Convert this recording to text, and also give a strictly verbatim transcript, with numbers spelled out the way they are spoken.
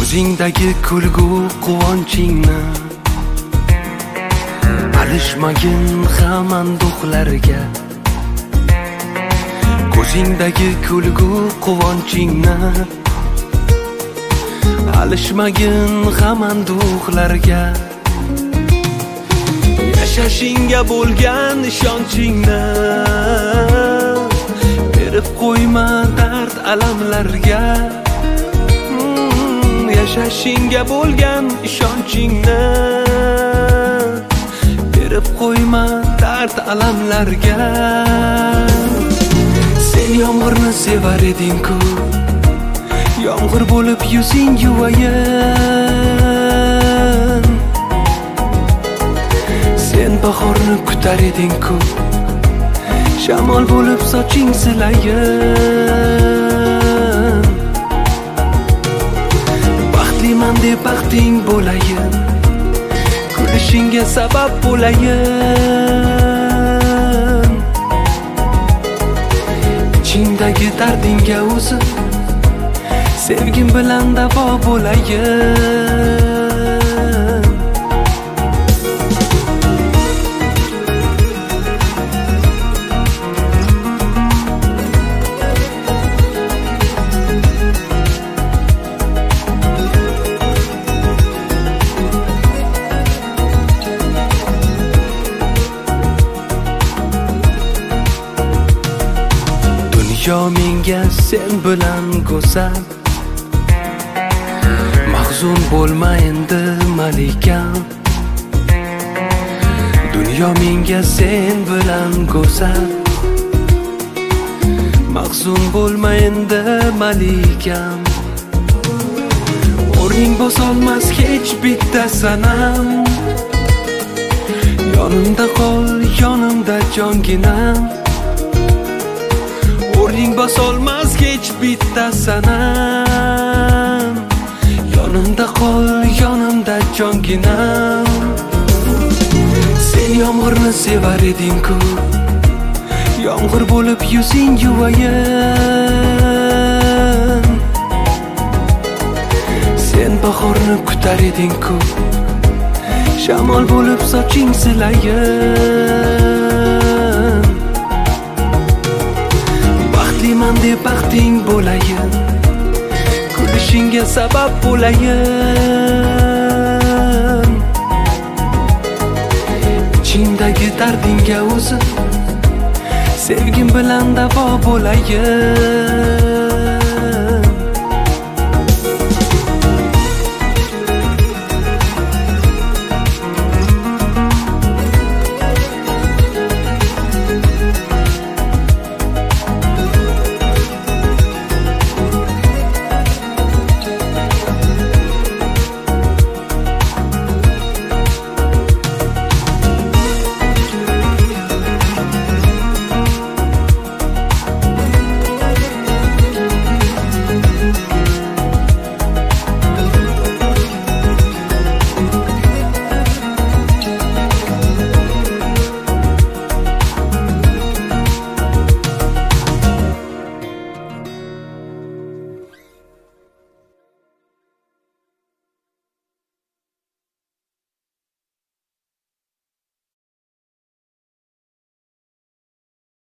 Ko'zingdagi kulgu quvonchingni alishmagin hamandoqlarga. Ko'zingdagi kulgu quvonchingni alishmagin hamandoqlarga. Yashashingga bo'lgan ishonchingni berib qo'yma dard alamlarga. Yashashingga bo'lgan ishonchingni berib qo'yma dard alamlarga. Sen yomg'irni sevar eding-ku, yomg'ir bo'lib yuzing yuvayin. Sen bahorni kutar eding-ku, shamol bo'lib soching silayin. Baxtliman deb baxting bo'layin, kulishingga sabab bo'layin. Ichingdagi dardingga o'zim sevgim bilan davo bo'layin. Dunyo menga sen bilan go'zal, mahzun bo'lma endi malikam. Dunyo menga sen bilan go'zal, mahzun bo'lma endi malikam. O'rning bosolmas hech bitta sanam, yonimda qol, yonimda jonginam. O'rning bosolmas hech bitta sanam, yonimda qol, yonimda jonginam. Sen yomg'irni sevar eding-ku, yomg'ir bo'lib yuzing yuvayin. Sen bahorni kutar eding-ku, shamol bo'lib soching silayin. Baxtliman deb baxting bo'layin, kulishingga sabab bo'layin. Ichingdagi dardingga o'zim sevgim bilan davo bo'layin.